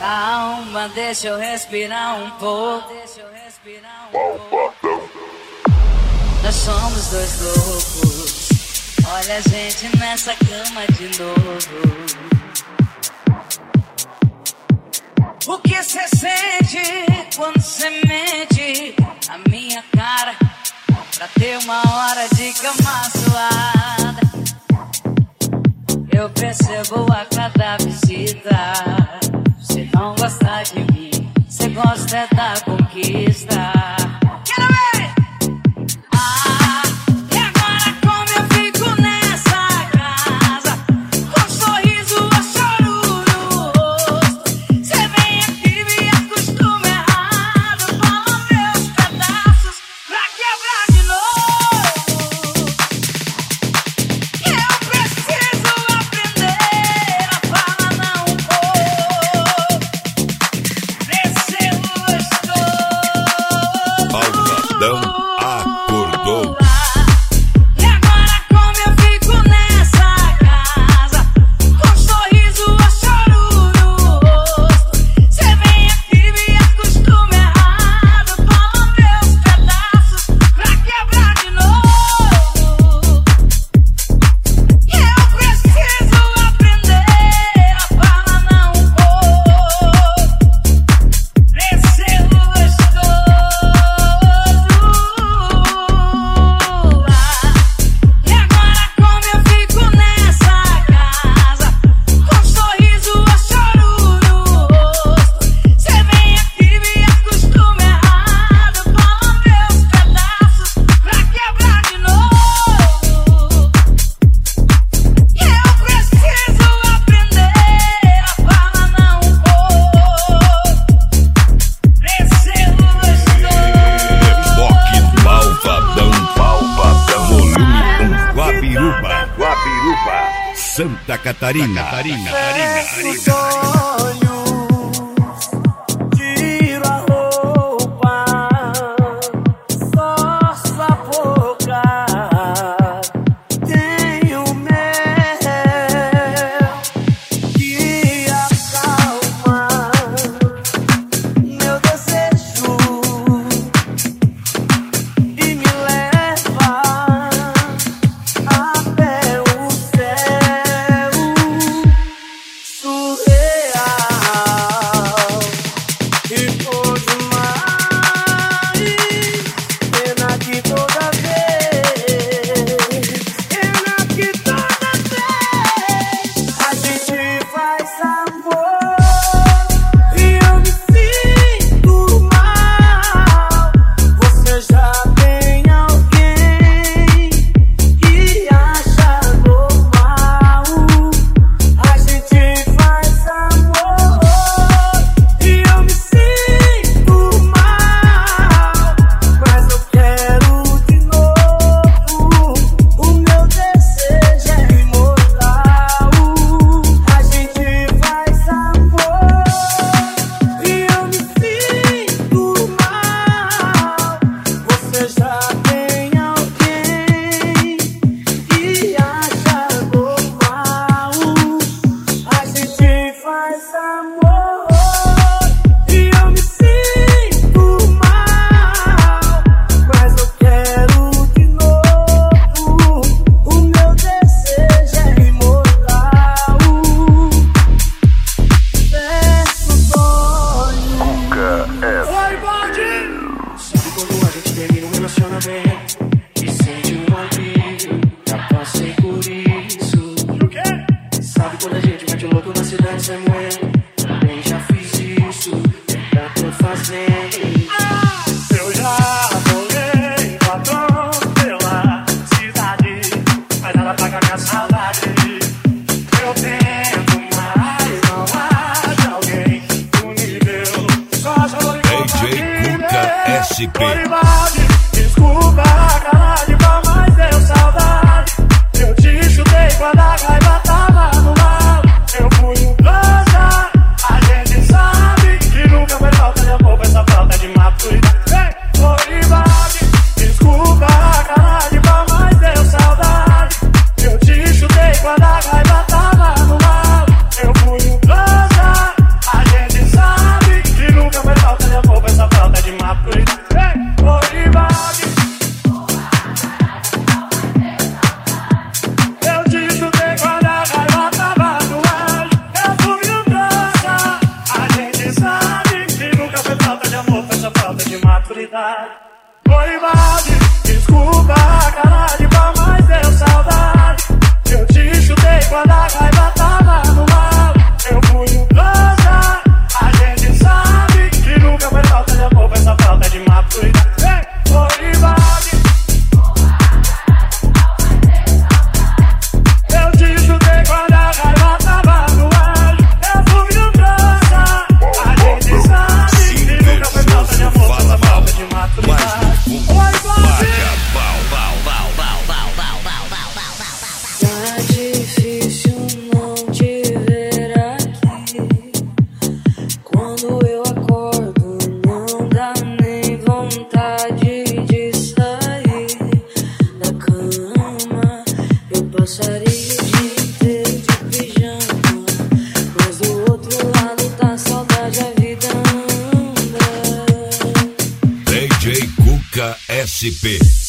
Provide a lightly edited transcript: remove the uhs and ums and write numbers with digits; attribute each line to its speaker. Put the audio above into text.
Speaker 1: Calma, deixa eu respirar um pouco. Nós somos dois loucos. Olha a gente nessa cama de novo. O que cê sente quando cê mente na minha cara pra ter uma hora de cama suada? Eu percebo a cada visita. Cê não gosta de mim, cê gosta é da conquista. Quero ver! E agora como eu fico nessa casa, com um sorriso ou choro no rosto. Cê vem aqui, me acostuma errado, fala meus pedaços pra quebrar de novo. Eu preciso aprender a falar não vou. Descer gostoso.
Speaker 2: Malvadão acordou.
Speaker 1: E agora como eu fico nessa casa, com um sorriso ou choro no rosto. Cê vem aqui, me acostuma errado, fala meus pedaços pra quebrar de novo. Eu preciso aprender a falar não vou. Descer gostoso. E agora como eu fico nessa casa, com um sorriso ou choro no rosto. Cê vem aqui, me acostuma errado, fala meus pedaços pra quebrar de novo. Eu preciso aprender a falar não vou. Descer gostoso.
Speaker 2: Rock Malvadão. Volume 1. Guabiruba. Santa Catarina.
Speaker 3: Fecho os olhos, tiro a roupa, forço a boca, tenho mel que acalma meu desejo e me leva até o céu surreal. E por demais, pena que toda vez a gente faz amor e eu me sinto mal. Você já tem alguém que acha normal. A gente faz amor e eu me sinto mal, mas eu quero de novo. O meu desejo é imortal. A gente faz amor e eu me sinto mal. Você já tem alguém que acha normal. A gente faz amor e eu me sinto mal, mas eu quero de novo. O meu desejo é imortal. Fecho os olhos. Oi, Bode! Sabe quando a gente termina um relacionamento e sente um alívio? Já passei por isso. Sabe quando a gente mete o louco na cidade sem moer? Também já fiz isso, já tô fazendo. Eu já rolei batom pela cidade, mas nada paga minha saudade. Eu tento, mas não acha alguém do nível. Só choro
Speaker 2: DJ Cuca SP.
Speaker 3: Desculpa a cara de pau, mas deu saudade. Eu te chutei quando a raiva tava no ar. Eu fui um trouxa. A gente sabe que nunca foi falta de amor, essa falta de maturidade. Desculpa a cara de pau, mas deu saudade. Eu te chutei quando a raiva tava no ar. Eu fui um trouxa. A gente sabe
Speaker 2: SP.